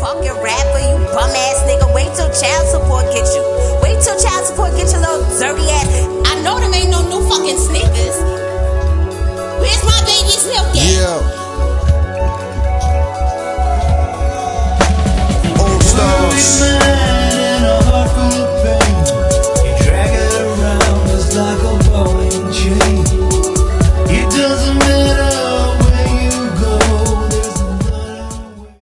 fucking rapper, you bum ass nigga. Wait till child support get you. Wait till child support get your little dirty ass. I know them ain't no new fucking sneakers. Where's my baby's milk at? Yeah.